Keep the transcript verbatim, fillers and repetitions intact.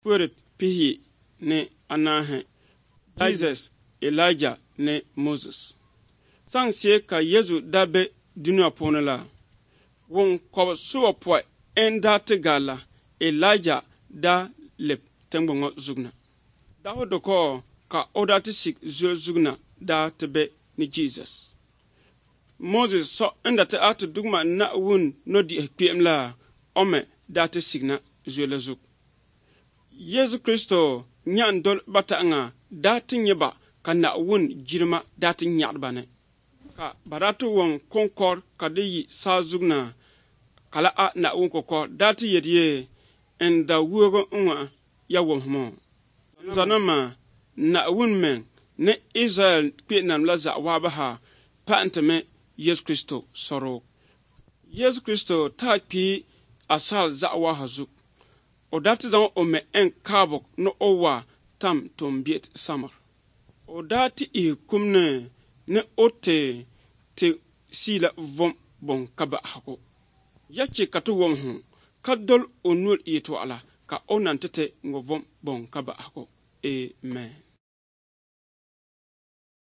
Puret pihi ne anahe Jesus, Elijah ne Moses. Sang sie ka Yesu dabe dunia pone la. Won ko suwa po en da te gala Elijah da lep tengbongo zugna. Da do ko ka oda te sik zul zugna da te be ni Jesus. Moses so enda te atu dugma na wun no di pm la ome da te signa zul zug. Yesu Kristo nyan dol batanga da te nyeba ka na wun jirma da te nyadba ne. Ka baratu won konkor ka de yi sa zugna kala a na wun kokor da te yediye en da wugo unwa ya won mo. Zanama na wun men ne Israel kwe nam la za wa ba ha pa nteme Yesu Kristo soro. Yesu Kristo ta pi asal za wa hazuk. O dati zan o me en kabok no owa tam tombiet samar. O dati i kumne ne ote te sila vom bon kaba hako. Yache katu wom hun kadol onul ito ala ka onantete ngo vom bon kaba hako. Amen.